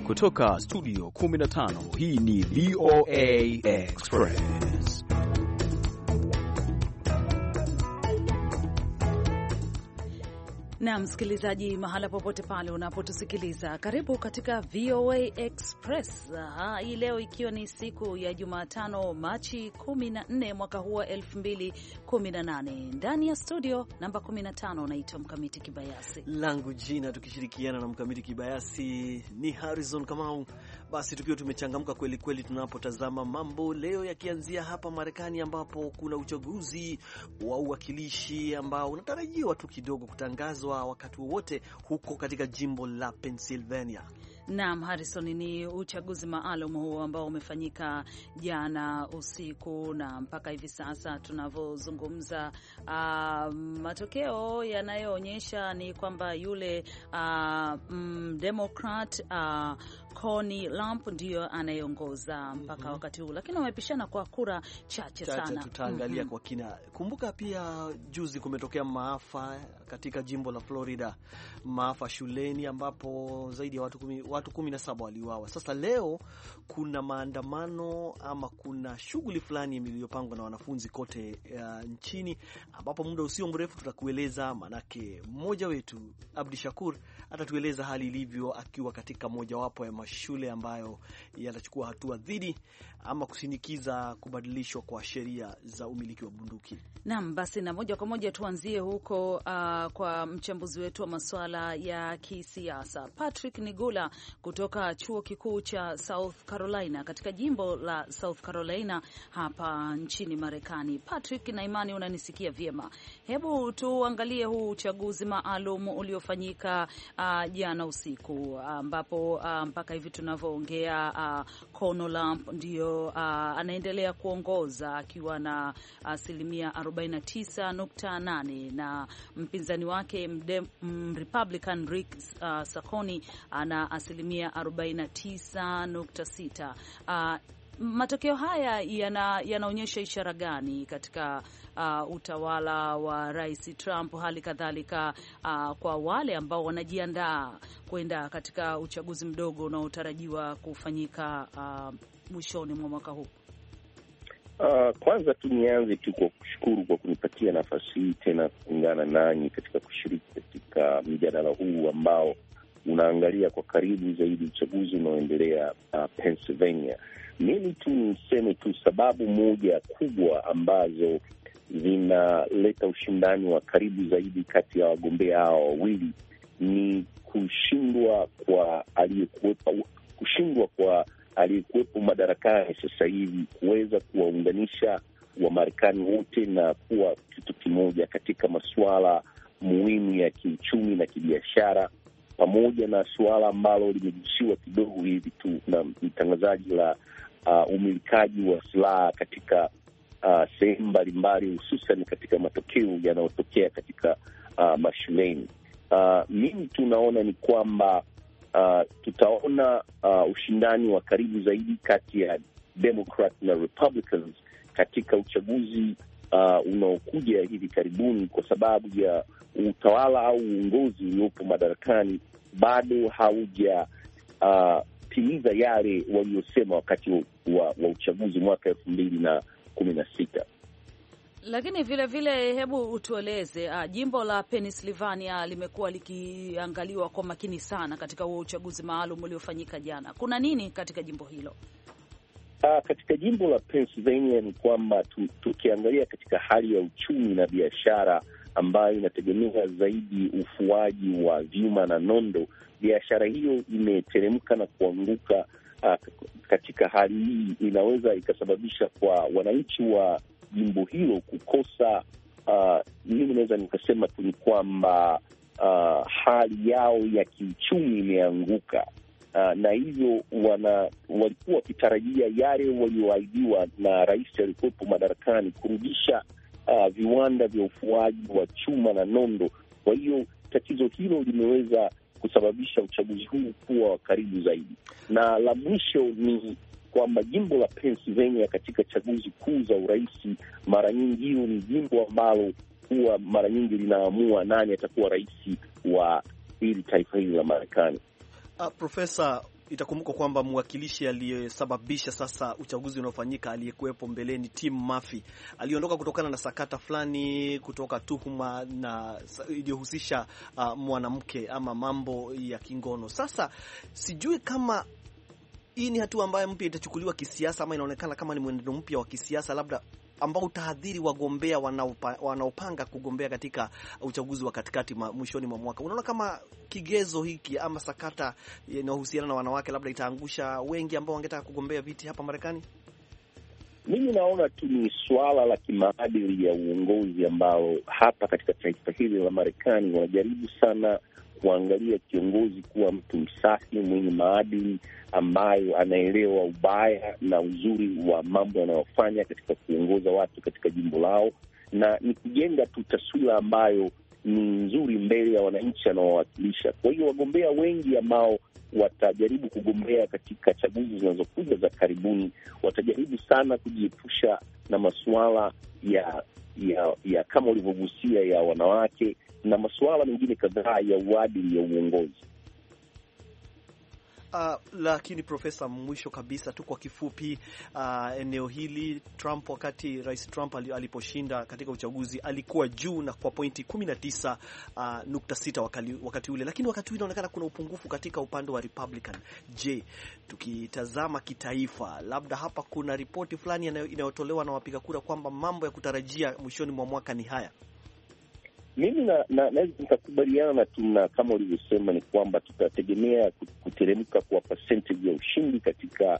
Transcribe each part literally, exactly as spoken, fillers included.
Kutoka studio kumi na tano, hii ni V O A Express. Na msikilizaji, mahala popote pale unapotusikiliza, karibu katika V O A Express. Ha, hii leo ikiwa ni siku ya Jumatano, Machi kumi na nne mwaka huu wa elfu mbili kumi na nane. Ndani ya studio namba kumi na tano naitwa Mkamiti Kibayasi. Langu jina tukishirikiana na Mkamiti Kibayasi ni Harrison Kamau. Basi tukiwa tumechangamka kweli kweli tunapotazama mambo leo yakianzia hapa Marekani, ambapo kuna uchaguzi wa uwakilishi ambao unatarajiwa tu kidogo kutangazwa wakati wowote huko katika jimbo la Pennsylvania. Naam, Harrison, ni uchaguzi maalum huo ambao umefanyika jana usiku, na mpaka hivi sasa tunavyozungumza, uh, matokeo yanayoonyesha ni kwamba yule uh, mm, Democrat uh, Connie Lamp ndio anayeongoza mpaka mm-hmm. wakati huu, lakini wamepishana kwa kura chache Chache, sana. Tutaangalia mm-hmm. kwa kina. Kumbuka pia juzi kumetokea maafa katika jimbo la Florida, maafa shuleni ambapo zaidi ya watu kumi, watu kumi na saba waliuawa. Sasa leo kuna maandamano ama kuna shughuli fulani iliyopangwa na wanafunzi kote uh, nchini, ambapo muda usio mrefu tutakueleza, manake mmoja wetu Abdi Shakur atatueleza hali ilivyo akiwa katika mojawapo ya mashule ambayo yatachukua hatua dhidi ama kusinikiza kubadilishwa kwa sheria za umiliki wa bunduki. Naam, basi na moja kwa moja tuanzie huko uh, kwa mchambuzi wetu wa masuala ya kisiasa Patrick Nigula kutoka chuo kikuu cha South Carolina katika jimbo la South Carolina hapa nchini Marekani. Patrick, na imani unanisikia vyema. Hebu tuangalie huu uchaguzi maalum uliofanyika uh, jana usiku, ambapo uh, uh, mpaka hivi tunavyoongea uh, Connie Lamp ndio uh, anaendelea kuongoza akiwa na asilimia arobaini na tisa nukta nane na mpinzani wake mde, m, Republican Rick uh, Sacconi ana asilimia arobaini na tisa nukta sita. Uh, matokeo haya yana, yanaonyesha ishara gani katika uh, utawala wa Rais Trump, hali kadhalika uh, kwa wale ambao wanajiandaa kwenda katika uchaguzi mdogo unaotarajiwa kufanyika uh, mwishoni mwa mwaka huu? Uh, kwanza tu nianze tu kwa kushukuru kwa kunipatia nafasi hii tena kuungana nanyi katika kushiriki katika mjadala huu ambao unaangalia kwa karibu zaidi uchaguzi unaoendelea uh, Pennsylvania. Mimi tu niseme tu sababu moja kubwa ambazo zinaleta ushindani wa karibu zaidi kati ya wagombea hao wawili ni kushindwa kwa aliyekuwepo kushindwa kwa aliyekuwepo madarakani sasa hivi kuweza kuwaunganisha Wamarekani wote na kuwa kitu kimoja katika masuala muhimu ya kiuchumi na kibiashara, pamoja na suala ambalo limegusiwa kidogo hivi tu na mtangazaji la uh, umilikaji wa silaha katika uh, sehemu mbalimbali, hususan katika matokeo yanayotokea katika uh, mashuleni. Uh, mimi tunaona ni kwamba Uh, tutaona uh, ushindani wa karibu zaidi kati ya Democrat na Republicans katika uchaguzi uh, unaokuja hivi karibuni, kwa sababu ya utawala au uongozi uliopo madarakani bado hauja uh, timiza yale waliosema wakati wa, wa uchaguzi mwaka elfu mbili na kumi na sita. Lakini vile vile, hebu utueleze, uh, jimbo la Pennsylvania limekuwa likiangaliwa kwa makini sana katika huo uchaguzi maalum uliofanyika jana. Kuna nini katika jimbo hilo? Uh, katika jimbo la Pennsylvania ni kwamba tukiangalia katika hali ya uchumi na biashara ambayo inategemea zaidi ufuaji wa vyuma na nondo, biashara hiyo imeteremka na kuanguka. Uh, katika hali hii inaweza ikasababisha kwa wananchi wa jimbo hilo kukosa uh, mimi naweza nikasema tu ni kwamba uh, hali yao ya kiuchumi imeanguka, uh, na hivyo wana walikuwa wakitarajia yale walioahidiwa na rais alikuwepo madarakani, kurudisha uh, viwanda vya ufuaji wa chuma na nondo. Kwa hiyo tatizo hilo limeweza kusababisha uchaguzi huu kuwa wa karibu zaidi. Na la mwisho ni kwamba jimbo la Pennsylvania katika chaguzi kuu za urais, mara nyingi hiyo ni jimbo ambalo huwa mara nyingi linaamua nani atakuwa rais wa hili taifa hili la Marekani. Uh, Profesa, itakumbuka kwamba mwakilishi aliyesababisha sasa uchaguzi unaofanyika aliyekuwepo mbeleni, Tim Murphy, aliondoka kutokana na sakata fulani, kutoka tuhuma na iliyohusisha uh, mwanamke ama mambo ya kingono. Sasa sijui kama hii ni hatua ambayo mpya itachukuliwa kisiasa, ama inaonekana kama ni mwenendo mpya wa kisiasa labda ambao utahadhiri wagombea wanaopa, wanaopanga kugombea katika uchaguzi wa katikati mwishoni mwa mwaka. Unaona kama kigezo hiki ama sakata inayohusiana na wanawake labda itaangusha wengi ambao wangetaka kugombea viti hapa Marekani? Mimi naona tu ni swala la kimaadili ya uongozi ambao hapa katika taifa hili la Marekani wanajaribu sana kuangalia kiongozi kuwa mtu msafi, mwenye maadili, ambayo anaelewa ubaya na uzuri wa mambo yanayofanya katika kuongoza watu katika jimbo lao, na ni kujenga tu taswira ambayo ni nzuri mbele ya wananchi anaowakilisha. Kwa hiyo wagombea wengi ambao watajaribu kugombea katika chaguzi zinazokuja za karibuni watajaribu sana kujiepusha na masuala ya ya, ya kama ulivyogusia ya wanawake na masuala mengine kadhaa ya uadili ya uongozi. Uh, lakini Profesa, mwisho kabisa tu kwa kifupi, uh, eneo hili Trump, wakati Rais Trump aliposhinda katika uchaguzi alikuwa juu na kwa pointi kumi na tisa nukta sita wakati, wakati ule, lakini wakati ule inaonekana kuna upungufu katika upande wa Republican. Je, tukitazama kitaifa, labda hapa kuna ripoti fulani inayotolewa na wapiga kura kwamba mambo ya kutarajia mwishoni mwa mwaka ni haya? Mimi na naweza nikakubaliana tu na kama ulivyosema, ni kwamba tutategemea kuteremka kwa percentage ya ushindi katika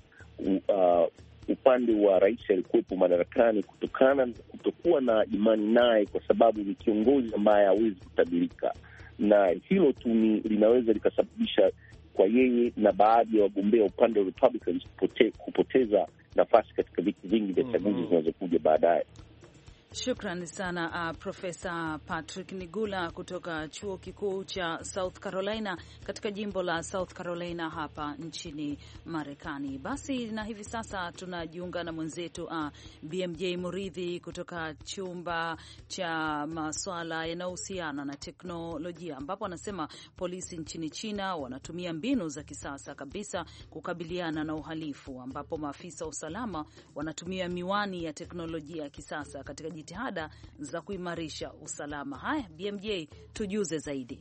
uh, upande wa rais alikuwepo madarakani, kutokana na kutokuwa na imani naye, kwa sababu ni kiongozi ambaye hawezi kutabirika, na hilo tu linaweza likasababisha kwa yeye na baadhi ya wagombea upande wa Republicans kupote, kupoteza nafasi katika viti vingi vya chaguzi mm-hmm. zinazokuja baadaye. Shukrani sana uh, Profesa Patrick Nigula kutoka chuo kikuu cha South Carolina katika jimbo la South Carolina hapa nchini Marekani. Basi na hivi sasa tunajiunga na mwenzetu uh, B M J Muridhi kutoka chumba cha masuala yanayohusiana na teknolojia, ambapo anasema polisi nchini China wanatumia mbinu za kisasa kabisa kukabiliana na uhalifu, ambapo maafisa wa usalama wanatumia miwani ya teknolojia ya kisasa katika jitihada za kuimarisha usalama. Haya, B M J, tujuze zaidi.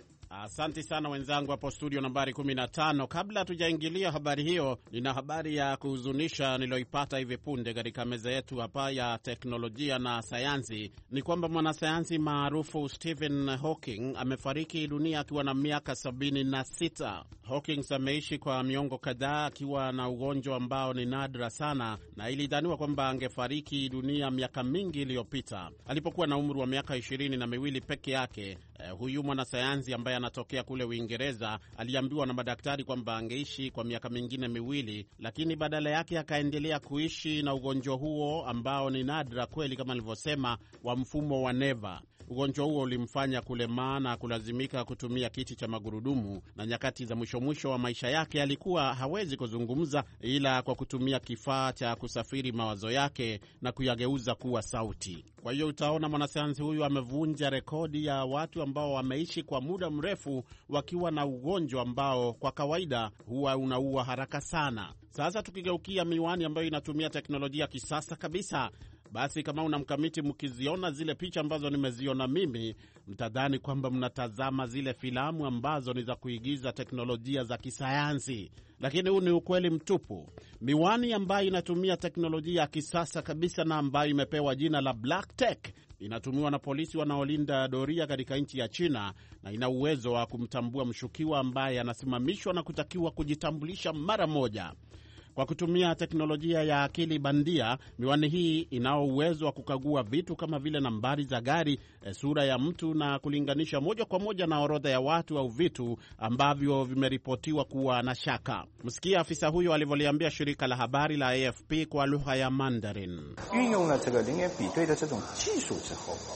Asante sana wenzangu hapo studio nambari kumi na tano. Kabla tujaingilia habari hiyo, nina habari ya kuhuzunisha niloipata hivi punde katika meza yetu hapa ya teknolojia na sayansi. Ni kwamba mwanasayansi maarufu Stephen Hawking amefariki dunia akiwa na miaka sabini na sita. Hawking ameishi kwa miongo kadhaa akiwa na ugonjwa ambao ni nadra sana, na ilidhaniwa kwamba angefariki dunia miaka mingi iliyopita. Alipokuwa na umri wa miaka ishirini na miwili peke yake, eh, huyu mwanasayansi ambaye anatokea kule Uingereza aliambiwa na madaktari kwamba angeishi kwa miaka mingine miwili, lakini badala yake akaendelea kuishi na ugonjwa huo ambao ni nadra kweli kama nilivyosema, wa mfumo wa neva. Ugonjwa huo ulimfanya kulemaa na kulazimika kutumia kiti cha magurudumu, na nyakati za mwisho mwisho wa maisha yake alikuwa hawezi kuzungumza ila kwa kutumia kifaa cha kusafiri mawazo yake na kuyageuza kuwa sauti. Kwa hiyo utaona mwanasayansi huyu amevunja rekodi ya watu ambao wameishi kwa muda mrefu wakiwa na ugonjwa ambao kwa kawaida huwa unaua haraka sana. Sasa tukigeukia miwani ambayo inatumia teknolojia kisasa kabisa, basi kama unamkamiti mkiziona zile picha ambazo nimeziona mimi, mtadhani kwamba mnatazama zile filamu ambazo ni za kuigiza teknolojia za kisayansi. Lakini huu ni ukweli mtupu. Miwani ambayo inatumia teknolojia ya kisasa kabisa na ambayo imepewa jina la Black Tech inatumiwa na polisi wanaolinda doria katika nchi ya China, na ina uwezo wa kumtambua mshukiwa ambaye anasimamishwa na kutakiwa kujitambulisha mara moja. Kwa kutumia teknolojia ya akili bandia, miwani hii inao uwezo wa kukagua vitu kama vile nambari za gari, e, sura ya mtu na kulinganisha moja kwa moja na orodha ya watu au vitu ambavyo vimeripotiwa kuwa na shaka. Msikia afisa huyo alivyoliambia shirika la habari la A F P kwa lugha ya Mandarin.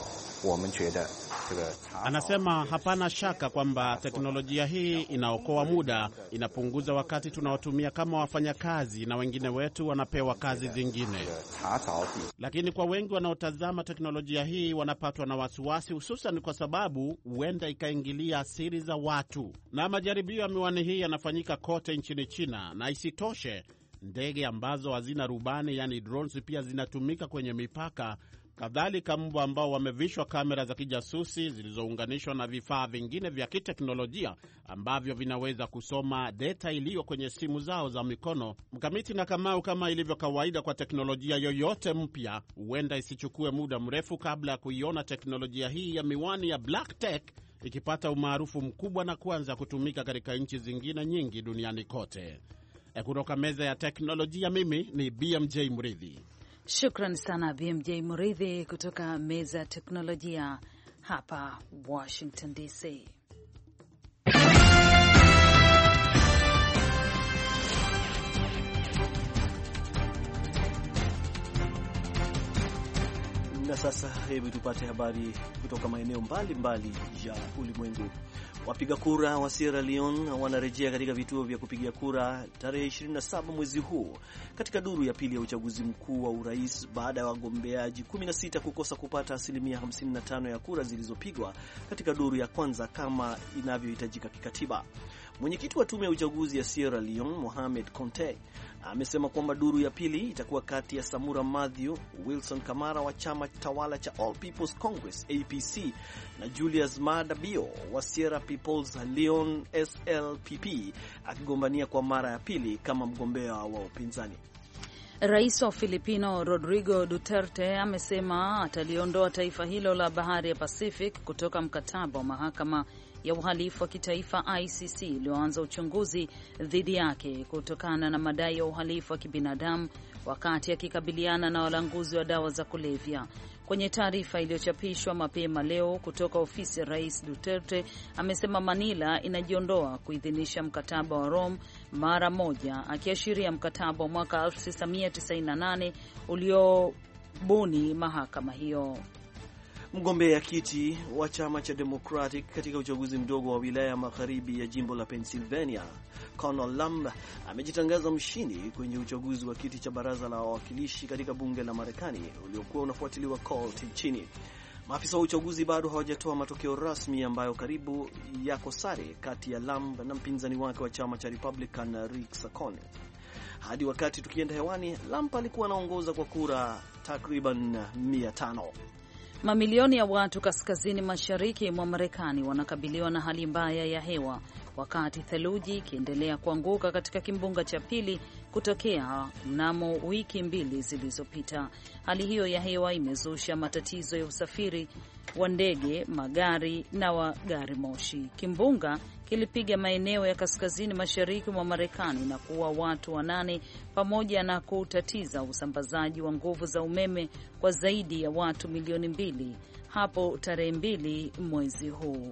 Anasema hapana shaka kwamba teknolojia hii inaokoa muda, inapunguza wakati tunaotumia kama wafanyakazi, na wengine wetu wanapewa kazi zingine. Lakini kwa wengi wanaotazama teknolojia hii wanapatwa na wasiwasi, hususan kwa sababu huenda ikaingilia siri za watu. Na majaribio ya miwani hii yanafanyika kote nchini China, na isitoshe ndege ambazo hazina rubani, yani drones, pia zinatumika kwenye mipaka. Kadhalika mbwa ambao wamevishwa kamera za kijasusi zilizounganishwa na vifaa vingine vya kiteknolojia ambavyo vinaweza kusoma data iliyo kwenye simu zao za mikono. Mkamiti na Kamau, kama ilivyo kawaida kwa teknolojia yoyote mpya, huenda isichukue muda mrefu kabla ya kuiona teknolojia hii ya miwani ya Black Tech ikipata umaarufu mkubwa na kuanza kutumika katika nchi zingine nyingi duniani kote. E, kutoka meza ya teknolojia, mimi ni B M J Mridhi. Shukran sana B M J Mridhi kutoka meza ya teknolojia hapa Washington D C. Na sasa hebu tupate habari kutoka maeneo mbalimbali ya ulimwengu. Wapiga kura wa Sierra Leone wanarejea katika vituo vya kupigia kura tarehe ishirini na saba mwezi huu katika duru ya pili ya uchaguzi mkuu wa urais baada ya wagombeaji kumi na sita kukosa kupata asilimia hamsini na tano ya kura zilizopigwa katika duru ya kwanza kama inavyohitajika kikatiba. Mwenyekiti wa tume ya uchaguzi ya Sierra Leone, Mohamed Conte, amesema kwamba duru ya pili itakuwa kati ya Samura Mathew Wilson Kamara wa chama tawala cha All People's Congress A P C na Julius Maada Bio wa Sierra People's Leone S L P P akigombania kwa mara ya pili kama mgombea wa upinzani. Rais wa Filipino Rodrigo Duterte amesema ataliondoa taifa hilo la bahari ya Pacific kutoka mkataba wa mahakama ya uhalifu wa kitaifa I C C iliyoanza uchunguzi dhidi yake kutokana na madai ya uhalifu wa kibinadamu wakati akikabiliana na walanguzi wa dawa za kulevya. Kwenye taarifa iliyochapishwa mapema leo kutoka ofisi ya Rais, Duterte amesema Manila inajiondoa kuidhinisha mkataba wa Rome mara moja, akiashiria mkataba wa mwaka elfu tisa mia tisaini na nane uliobuni mahakama hiyo. Mgombea kiti wa chama cha Democratic katika uchaguzi mdogo wa wilaya ya magharibi ya jimbo la Pennsylvania, Conor Lamb amejitangaza mshindi kwenye uchaguzi wa kiti cha baraza la wawakilishi katika bunge la Marekani uliokuwa unafuatiliwa kote nchini. Maafisa wa uchaguzi bado hawajatoa matokeo rasmi ambayo karibu yako sare kati ya Lamb na mpinzani wake wa chama cha Republican Rick Saccone. Hadi wakati tukienda hewani, Lamb alikuwa anaongoza kwa kura takriban mia tano. Mamilioni ya watu kaskazini mashariki mwa Marekani wanakabiliwa na hali mbaya ya hewa wakati theluji ikiendelea kuanguka katika kimbunga cha pili kutokea mnamo wiki mbili zilizopita. Hali hiyo ya hewa imezusha matatizo ya usafiri wa ndege, magari na wa gari moshi. Kimbunga kilipiga maeneo ya kaskazini mashariki mwa Marekani na kuua watu wanane pamoja na kutatiza usambazaji wa nguvu za umeme kwa zaidi ya watu milioni mbili hapo tarehe mbili mwezi huu.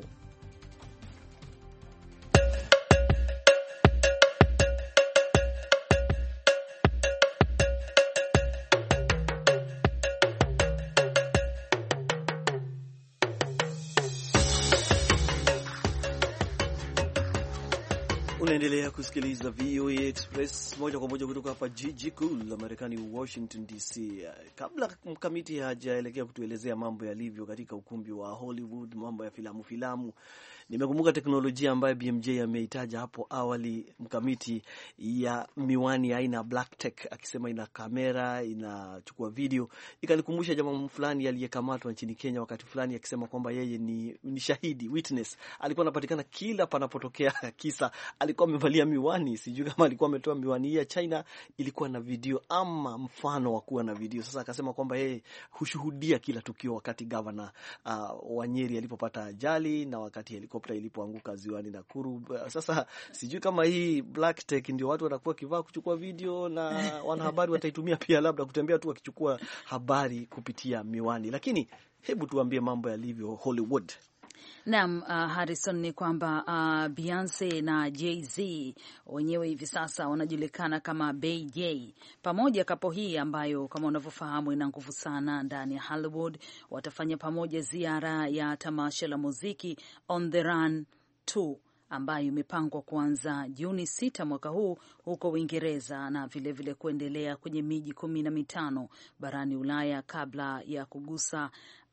Unaendelea kusikiliza V O A Express moja kwa moja kutoka hapa jiji kuu la Marekani, Washington D C. Kabla mkamiti hajaelekea kutuelezea mambo yalivyo katika ukumbi wa Hollywood, mambo ya filamu filamu, nimekumbuka teknolojia ambayo B M J ameitaja hapo awali, mkamiti, ya miwani aina Black Tech, akisema ina kamera, inachukua video. Ikanikumbusha jamaa fulani aliyekamatwa nchini Kenya wakati fulani akisema kwamba yeye ni, ni shahidi, witness. Alikuwa anapatikana kila panapotokea kisa. Alikuwa amevalia miwani, sijui kama alikuwa ametoa miwani ya China, ilikuwa na video ama mfano wa kuwa na video. Sasa akasema kwamba yeye hushuhudia kila tukio, wakati governor uh, wa Nyeri alipopata ajali na wakati helikopta ilipoanguka ziwani Nakuru. Sasa sijui kama hii Black Tech ndio watu watakuwa kivaa kuchukua video na wanahabari wataitumia pia labda kutembea tu wakichukua habari kupitia miwani. Lakini hebu tuambie mambo yalivyo Hollywood. Naam, uh, Harrison, ni kwamba uh, Beyonce na Jay-Z wenyewe hivi sasa wanajulikana kama Bay J. Pamoja kapo hii ambayo kama unavyofahamu ina nguvu sana ndani ya Hollywood, watafanya pamoja ziara ya tamasha la muziki On the Run two ambayo imepangwa kuanza Juni sita mwaka huu huko Uingereza na vilevile vile kuendelea kwenye miji kumi na mitano barani Ulaya kabla ya kugusa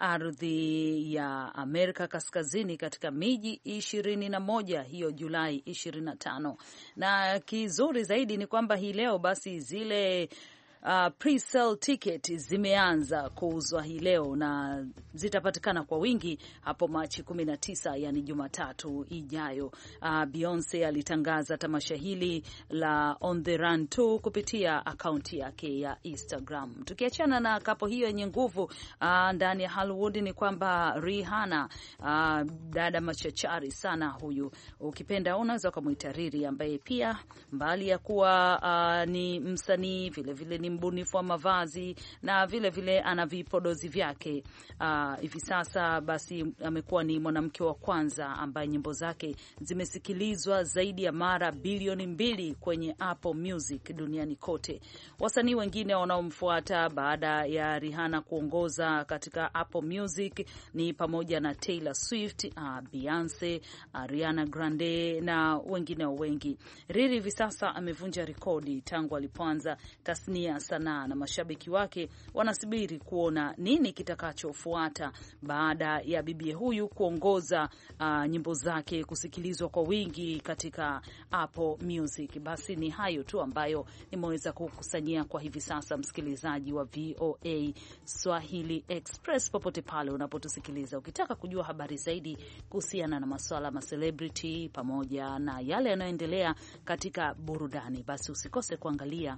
ardhi ya Amerika Kaskazini katika miji ishirini na moja hiyo Julai ishirini na tano. Na kizuri zaidi ni kwamba hii leo basi zile Uh, pre-sale ticket zimeanza kuuzwa hii leo na zitapatikana kwa wingi hapo Machi kumi na tisa, yani Jumatatu ijayo. Uh, Beyonce alitangaza tamasha hili la On the Run two kupitia akaunti yake ya Instagram. Tukiachana na kapo hiyo yenye nguvu uh, ndani ya Hollywood ni kwamba Rihanna, uh, dada machachari sana huyu, ukipenda unaweza kumuita Riri, ambaye pia mbali ya kuwa uh, ni msanii vile vile ni mbunifu wa mavazi na vile vile ana vipodozi vyake. Uh, hivi sasa basi amekuwa ni mwanamke wa kwanza ambaye nyimbo zake zimesikilizwa zaidi ya mara bilioni mbili kwenye Apple Music duniani kote. Wasanii wengine wanaomfuata baada ya Rihanna kuongoza katika Apple Music ni pamoja na Taylor Swift, uh, Beyonce, Ariana Grande na wengine wengi. Riri hivi sasa amevunja rekodi tangu alipoanza tasnia sanaa na mashabiki wake wanasubiri kuona nini kitakachofuata baada ya bibie huyu kuongoza uh, nyimbo zake kusikilizwa kwa wingi katika Apple Music. Basi ni hayo tu ambayo nimeweza kukusanyia kwa hivi sasa, msikilizaji wa V O A Swahili Express popote pale unapotusikiliza. Ukitaka kujua habari zaidi kuhusiana na masuala ma celebrity pamoja na yale yanayoendelea katika burudani, basi usikose kuangalia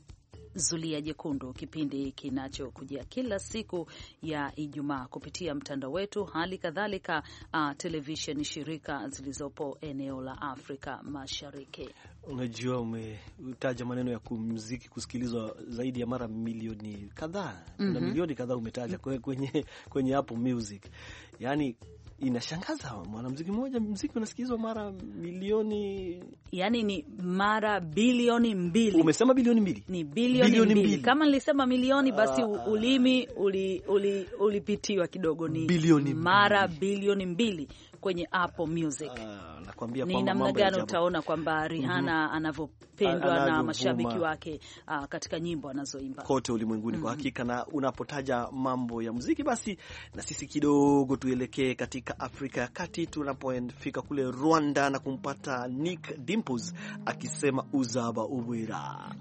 Zulia Jekundu, kipindi kinachokujia kila siku ya Ijumaa kupitia mtandao wetu, hali kadhalika uh, television shirika zilizopo eneo la Afrika Mashariki. Unajua, umetaja maneno ya kumuziki kusikilizwa zaidi ya mara milioni kadhaa. Kuna mm-hmm. milioni kadhaa umetaja kwenye kwenye Apple Music. Yaani inashangaza, mwanamuziki mmoja muziki unasikizwa mara milioni, yani ni mara bilioni mbili. Umesema bilioni mbili? Ni bilioni, bilioni mbili. mbili. Kama nilisema milioni basi uh, ulimi uli, uli, ulipitiwa kidogo. Ni bilioni mara mbili. bilioni mbili kwenye Apple Music. Uh, nakwambia ni namna gani utaona kwamba Rihanna mm-hmm. anavyopendwa na mashabiki wake uh, katika nyimbo anazoimba kote ulimwenguni. Mm-hmm. Kwa hakika, na unapotaja mambo ya muziki basi na sisi kidogo tuelekee katika Afrika ya Kati, tunapofika kule Rwanda na kumpata Nick Dimples akisema uzaba ubwira.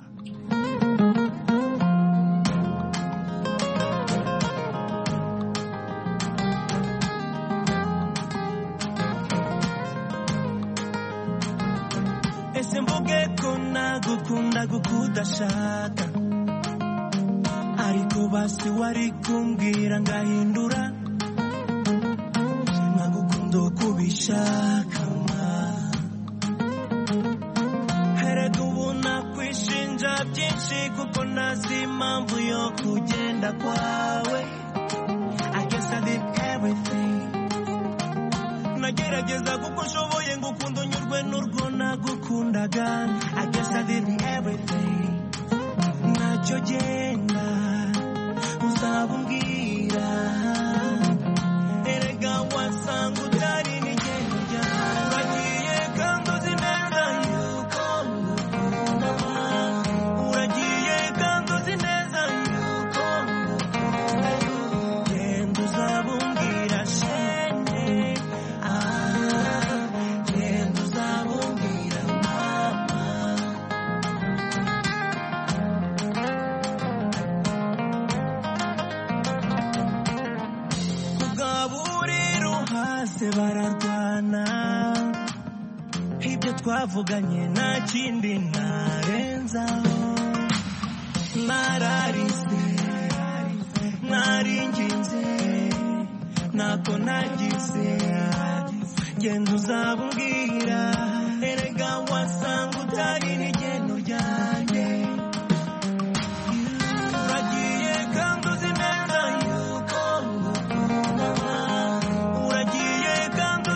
Ese mvuge ko nagukunda gukudashaka, ariko basi wari kumbwira ngahindura, nagukunda kubishaka herega ubu nakwishinja byinshi kuko nazi impamvu yo kugenda kwawe. I guess I did everything, nagerageza kuko nshoboye ngukunda unyurwe n'urwo nagukundaga. I guess I did everything, nacyo genda uzabumbwira, erega wasanga utari n'igendo ryawe. Uragiye kandi uzi neza yuko ngukunda, uragiye kandi uzi neza yuko ngukunda, genda uzabumbwira shenge, ah, genda uzabumbwira mama. Kugaburira uhase bararwana, ibyo twavuganye nta kindi narenzaho. Nararize, naringinze, ntako nagize, genda uzabumbwira, erega wasanga utari n'igendo ryanjye. Uragiye kandi uzi neza yuko ngukunda, uragiye kandi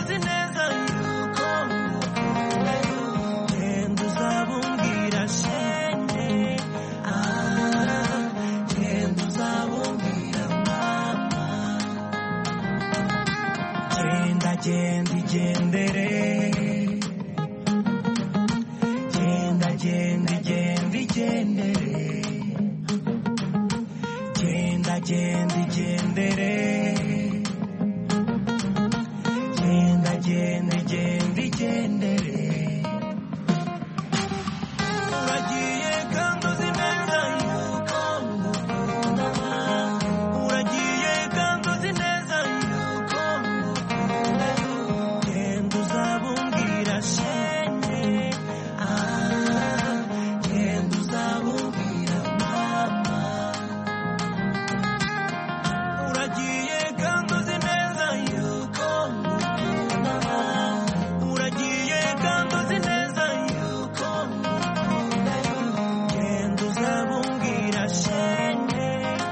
genda genda gendere, genda genda gendere, genda genda genda gendere. Uragiye kandi uzi neza yuko ngukunda, uragiye kandi uzi neza yuko ngukunda, genda uzabumbwira shenge, ah, genda uzabumbwira mama. Uragiye kandi uzi neza yuko ngukunda, uragiye kandi uzi neza yuko ngukunda, genda uzabumbwira shenge,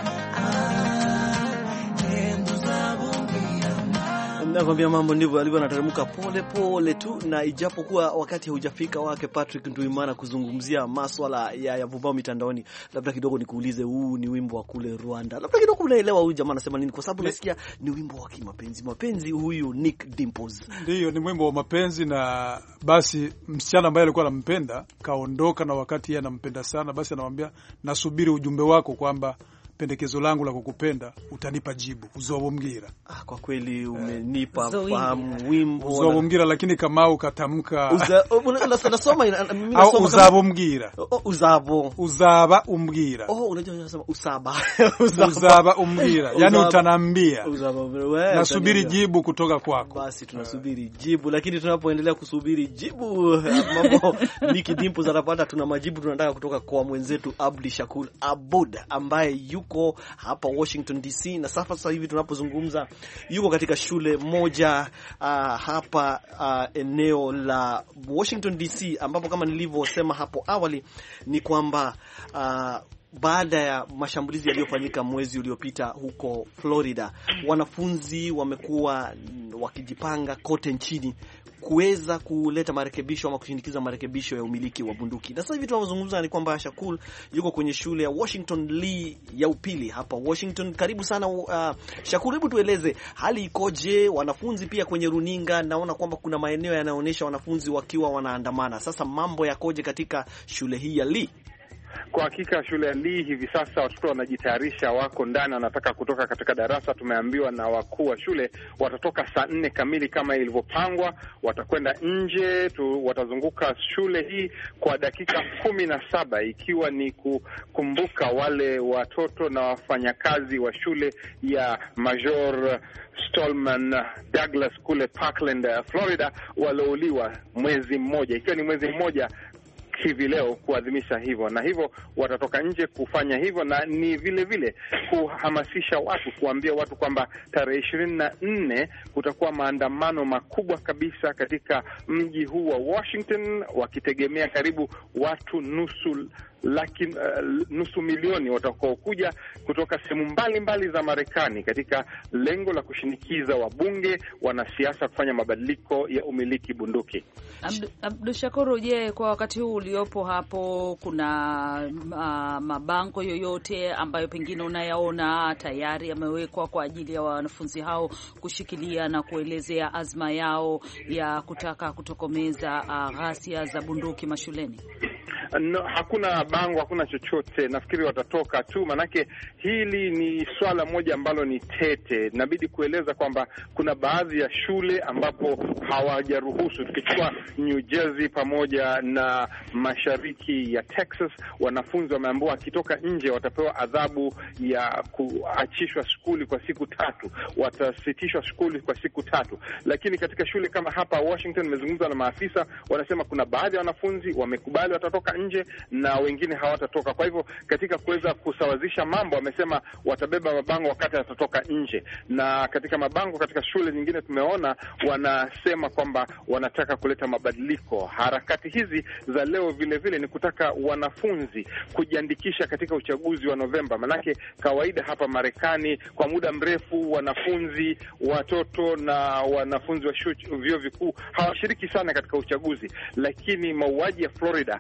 ah, genda uzabumbwira mama. Nakwambia mambo ndivyo alivyo, anateremka pole pole tu, na ijapokuwa wakati haujafika wake Patrick Nduimana kuzungumzia masuala ya yavumao mitandaoni, labda kidogo nikuulize, huu ni wimbo wa kule Rwanda, labda kidogo unaelewa huyu jamaa anasema nini? Kwa sababu nasikia ni wimbo wa kimapenzi mapenzi, huyu Nick Dimples. Ndio, ni wimbo wa mapenzi, na basi msichana ambaye alikuwa anampenda kaondoka, na wakati yeye anampenda sana, basi anamwambia nasubiri ujumbe wako kwamba pendekezo langu la kukupenda utanipa jibu, uzobumbwira. Ah, kwa kweli umenipa Uzo fahamu wimbo uzobumbwira, lakini kama ukatamka uza unasoma mimi au nasoma uzabumbwira, uzabo uzaba umbwira. Oh, unajua unasema usaba uzaba umbwira, yani utanambia uzaba wewe, nasubiri jibu kutoka kwako. Basi tunasubiri jibu, lakini tunapoendelea kusubiri jibu mambo Nick Dimples anapata, tuna majibu tunataka kutoka kwa mwenzetu Abdi Shakur Abud ambaye yuko hapa Washington D C, na sasa hivi tunapozungumza yuko katika shule moja uh, hapa uh, eneo la Washington D C, ambapo kama nilivyosema hapo awali ni kwamba uh, baada ya mashambulizi yaliyofanyika mwezi uliopita huko Florida, wanafunzi wamekuwa wakijipanga kote nchini kuweza kuleta marekebisho ama kushinikiza marekebisho ya umiliki wa bunduki. Na sasa hivi tunazungumza ni kwamba Shakul yuko kwenye shule ya Washington Lee ya upili hapa Washington. Karibu sana uh, Shakul, hebu tueleze hali ikoje? Wanafunzi pia kwenye runinga naona kwamba kuna maeneo yanayoonyesha wanafunzi wakiwa wanaandamana. Sasa mambo yakoje katika shule hii ya Lee? Kwa hakika shule ya Lee hivi sasa watoto wanajitayarisha, wako ndani, wanataka kutoka katika darasa. Tumeambiwa na wakuu wa shule watatoka saa nne kamili kama ilivyopangwa, watakwenda nje tu, watazunguka shule hii kwa dakika kumi na saba, ikiwa ni kukumbuka wale watoto na wafanyakazi wa shule ya Major Stallman Douglas kule Parkland, Florida, walouliwa mwezi mmoja, ikiwa ni mwezi mmoja hivi leo kuadhimisha hivyo, na hivyo watatoka nje kufanya hivyo, na ni vile vile kuhamasisha watu, kuambia watu kwamba tarehe ishirini na nne kutakuwa maandamano makubwa kabisa katika mji huu wa Washington, wakitegemea karibu watu nusu laki, uh, nusu milioni watakaokuja kutoka sehemu mbalimbali za Marekani katika lengo la kushinikiza wabunge, wanasiasa kufanya mabadiliko ya umiliki bunduki. Abdu, Abdu Shakuru, je, kwa wakati huu uliopo hapo kuna uh, mabango yoyote ambayo pengine unayaona tayari yamewekwa kwa ajili ya wanafunzi hao kushikilia na kuelezea azma yao ya kutaka kutokomeza uh, ghasia za bunduki mashuleni? No, hakuna bango, hakuna chochote. Nafikiri watatoka tu, manake hili ni swala moja ambalo ni tete. Inabidi kueleza kwamba kuna baadhi ya shule ambapo hawajaruhusu. Tukichukua New Jersey pamoja na mashariki ya Texas, wanafunzi wameambiwa akitoka nje watapewa adhabu ya kuachishwa shule kwa siku tatu, watasitishwa shule kwa siku tatu. Lakini katika shule kama hapa Washington, nimezungumza na maafisa, wanasema kuna baadhi ya wanafunzi wamekubali watatoka nje na wengine hawatatoka. Kwa hivyo katika kuweza kusawazisha mambo, wamesema watabeba mabango wakati watatoka nje. Na katika mabango katika shule nyingine tumeona wanasema kwamba wanataka kuleta mabadiliko. Harakati hizi za leo vile vile ni kutaka wanafunzi kujiandikisha katika uchaguzi wa Novemba. Manake kawaida hapa Marekani kwa muda mrefu wanafunzi, watoto na wanafunzi wa vyuo vikuu hawashiriki sana katika uchaguzi, lakini mauaji ya Florida yame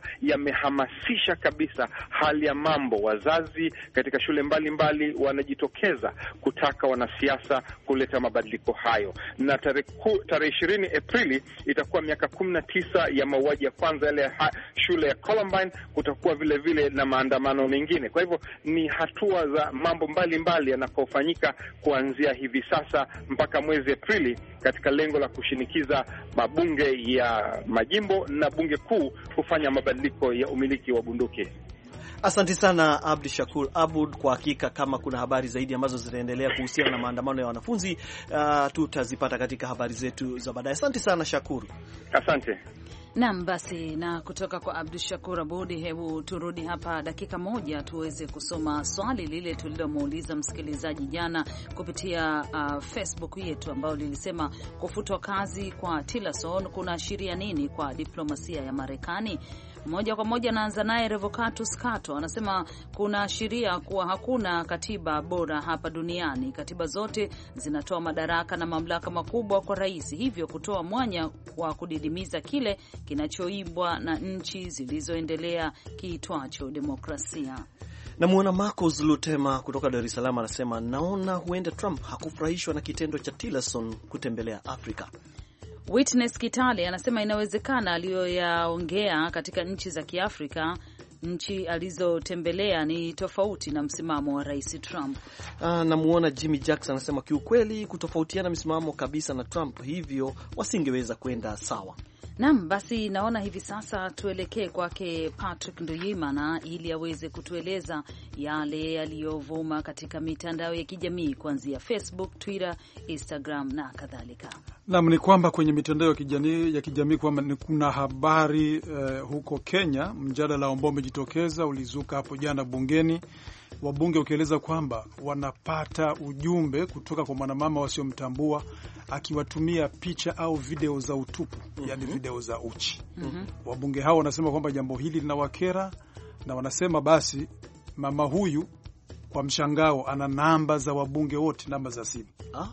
imehamasisha kabisa hali ya mambo. Wazazi katika shule mbalimbali mbali wanajitokeza kutaka wanasiasa kuleta mabadiliko hayo, na tarehe ishirini Aprili itakuwa miaka kumi na tisa ya mauaji ya kwanza yale ya shule ya Columbine. Kutakuwa vile vile na maandamano mengine. Kwa hivyo ni hatua za mambo mbalimbali yanakofanyika kuanzia hivi sasa mpaka mwezi Aprili, katika lengo la kushinikiza mabunge ya majimbo na bunge kuu kufanya mabadiliko ya umiliki wa bunduki. Asante sana Abdi Shakur Abud. Kwa hakika kama kuna habari zaidi ambazo zinaendelea kuhusiana na maandamano ya wanafunzi, uh, tutazipata katika habari zetu za baadaye. Asante sana Shakur. Asante. Naam, basi na kutoka kwa Abdul Shakur Abudi, hebu turudi hapa dakika moja tuweze kusoma swali lile tulilomuuliza msikilizaji jana kupitia uh, Facebook yetu, ambao lilisema kufutwa kazi kwa Tillerson kuna ashiria nini kwa diplomasia ya Marekani? Moja kwa moja naanza naye Revocatus Kato, anasema kuna sheria kuwa hakuna katiba bora hapa duniani. Katiba zote zinatoa madaraka na mamlaka makubwa kwa rais, hivyo kutoa mwanya wa kudidimiza kile kinachoibwa na nchi zilizoendelea kiitwacho demokrasia. Namuona Marcos Lutema kutoka Dar es Salaam anasema naona huenda Trump hakufurahishwa na kitendo cha Tillerson kutembelea Afrika. Witness Kitale anasema inawezekana aliyoyaongea katika nchi za Kiafrika, nchi alizotembelea ni tofauti na msimamo wa Rais Trump. Ah, namuona Jimmy Jackson anasema kiukweli kutofautiana msimamo kabisa na Trump, hivyo wasingeweza kwenda sawa. Naam, basi naona hivi sasa tuelekee kwake Patrick Nduyimana ili aweze kutueleza yale yaliyovuma katika mitandao ya kijamii kuanzia Facebook, Twitter, Instagram na kadhalika. Naam, ni kwamba kwenye mitandao ya kijamii ya kijamii kwamba kuna habari uh, huko Kenya, mjadala ambao umejitokeza ulizuka hapo jana bungeni, wabunge ukieleza kwamba wanapata ujumbe kutoka kwa mwanamama wasiomtambua akiwatumia picha au video za utupu, mm -hmm. yani video za uchi. mm -hmm. Wabunge hao wanasema kwamba jambo hili linawakera, na wanasema basi mama huyu kwa mshangao ana namba za wabunge wote, namba za simu. Ah,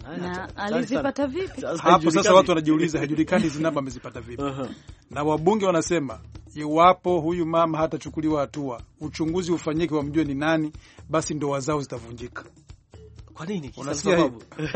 na alizipata vipi? Hapo sasa watu wanajiuliza, hajulikani hizo namba amezipata vipi. uh -huh. Na wabunge wanasema iwapo huyu mama hatachukuliwa hatua, uchunguzi ufanyike wamjue ni nani, basi ndoa zao zitavunjika. Kwa nini? Unasikia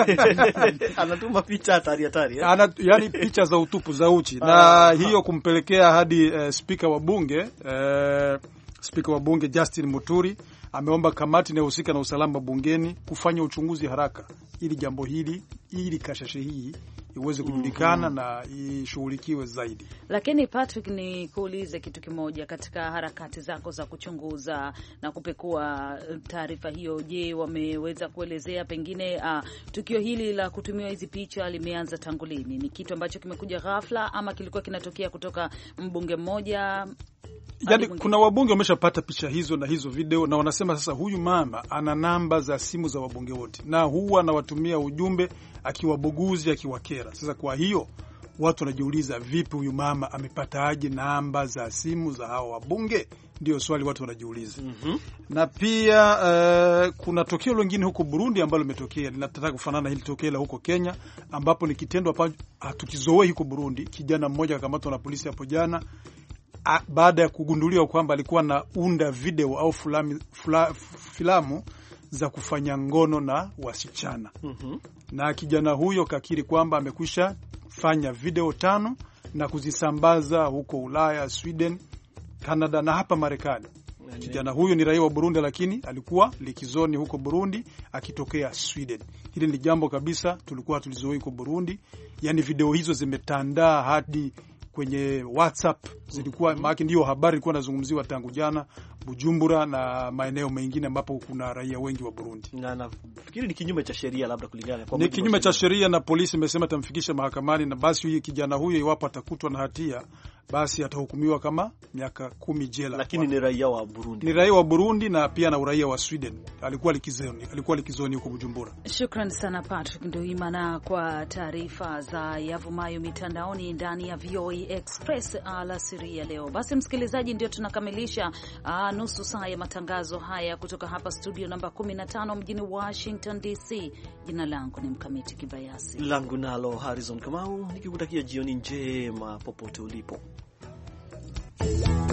anatuma picha hatari hatari, eh? Ana, yani picha za utupu za uchi na ah, hiyo kumpelekea hadi uh, speaker wa bunge uh, speaker wa bunge Justin Muturi ameomba kamati inayohusika na usalama bungeni kufanya uchunguzi haraka ili jambo hili ili kasheshe hii iweze kujulikana mm -hmm. na ishughulikiwe zaidi. Lakini Patrick, ni kuulize kitu kimoja, katika harakati zako za kuchunguza na kupekua taarifa hiyo, je, wameweza kuelezea pengine uh, tukio hili la kutumiwa hizi picha limeanza tangu lini? Ni kitu ambacho kimekuja ghafla ama kilikuwa kinatokea kutoka mbunge mmoja? Yani kuna wabunge wameshapata picha hizo na hizo video, na wanasema sasa huyu mama ana namba za simu za wabunge wote na huwa anawatumia ujumbe akiwabuguzi, akiwakera. Sasa kwa hiyo watu wanajiuliza, vipi huyu mama amepata aje namba za simu za hao wabunge? Ndio swali watu wanajiuliza. mm -hmm. Na pia uh, kuna tokeo lingine huko Burundi ambalo limetokea linataka kufanana hili tokeo la huko Kenya, ambapo ni kitendo ambacho hatukizoei huko Burundi. Kijana mmoja akamatwa na polisi hapo jana baada ya kugunduliwa kwamba alikuwa na unda video au fulami, fula, filamu za kufanya ngono na wasichana. mm -hmm. Na kijana huyo kakiri kwamba amekwisha fanya video tano na kuzisambaza huko Ulaya, Sweden, Canada na hapa Marekani. Kijana huyo ni raia wa Burundi, lakini alikuwa likizoni huko Burundi akitokea Sweden. Hili ni jambo kabisa tulikuwa tulizoea huko Burundi. Yani video hizo zimetandaa hadi kwenye WhatsApp zilikuwa, maana ndio habari ilikuwa inazungumziwa tangu jana Bujumbura na maeneo mengine ambapo kuna raia wengi wa Burundi. Na nafikiri ni kinyume cha sheria, labda kulingana kwa ni kinyume cha sheria, na polisi imesema tamfikisha mahakamani, na basi huyu kijana huyo iwapo atakutwa na hatia basi atahukumiwa kama miaka kumi jela. Lakini ni raia wa Burundi. Ni raia wa Burundi na pia na uraia wa Sweden. Alikuwa likizoni, alikuwa likizoni huko Bujumbura. Shukrani sana Patrick Nduimana kwa taarifa za yavumayo mitandaoni ndani ya V O A Express alasiri ya leo. Basi msikilizaji, ndio tunakamilisha uh, nusu saa ya matangazo haya kutoka hapa studio namba kumi na tano mjini Washington D C. Jina langu ni Mkamiti Kibayasi. Langu nalo Harrison Kamau, nikikutakia jioni njema popote ulipo.